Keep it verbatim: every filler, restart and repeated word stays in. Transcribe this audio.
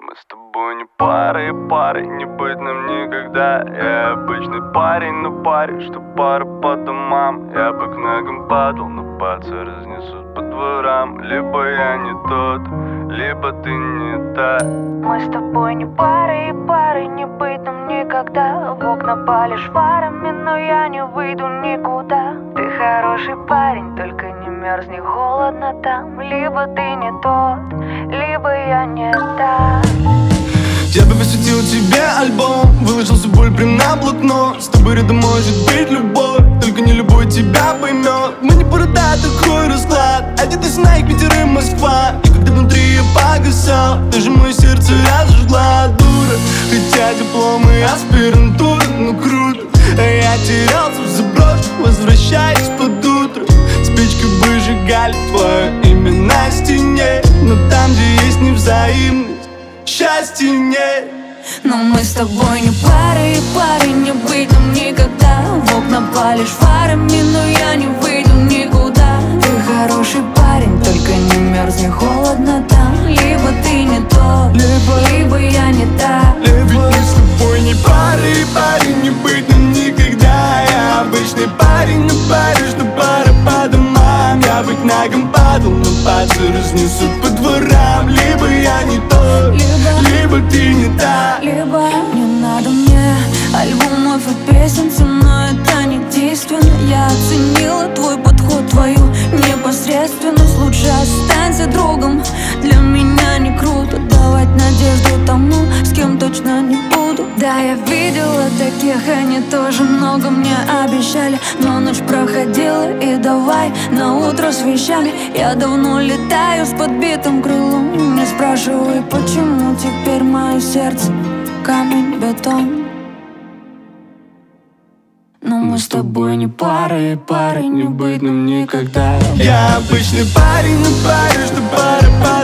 Мы с тобой не пара и парой, не быть нам никогда. Я обычный парень, но парень, что пара по домам. Я бы к ногам падал, но пальцы разнесут по дворам. Либо я не тот, либо ты не та. Мы с тобой не пара и парой, не быть нам никогда. В окна палишь фарами, но я не выйду никуда. Ты хороший парень, только не мерзни, холодно там. Либо ты не тот, либо я не та. Я бы посвятил тебе альбом, выложил всю боль прям на блокнот. С тобой рядом может быть любовь, только не любой тебя поймет. Мы не порода, такой расклад. Один из Найк, Питер и Москва. И когда внутри я погасал, даже мое сердце разожгла дура. Хотя дипломы аспирантура, ну круто. А я терялся в заброшке, возвращаясь под утро. Спичкой выжигали твое имя на стене. Но там, где есть невзаимность, счастья нет. Но мы с тобой не пара и парой, не быть нам никогда. В окна палишь фарами, но я не выйду никуда. Ты хороший парень, только не мерзни, холодно там. Либо ты не тот, либо, либо я не та. Ведь мы с тобой не пара и парень, не быть нам никогда. Я обычный парень, но парень, что пара по домам. Я быть ногам падал, но пальцы разнесут по дворам. Либо я не тот, либо, либо ты не та. Либо не надо мне альбомов и песен, со мной это не действенно. Я оценила твой подход, твою непосредственность. Лучше останься другом, для меня не круто давать надежду тому, с кем точно не буду. Да, я видела таких, они тоже много мне обещали. Но ночь проходила и давай на утро с вещами. Я давно летаю с подбитым крылом. Не спрашивай, почему теперь мое сердце камень, бетон. Но мы с тобой не пара и парой, не быть нам никогда. Я обычный парень, но парень, что пара по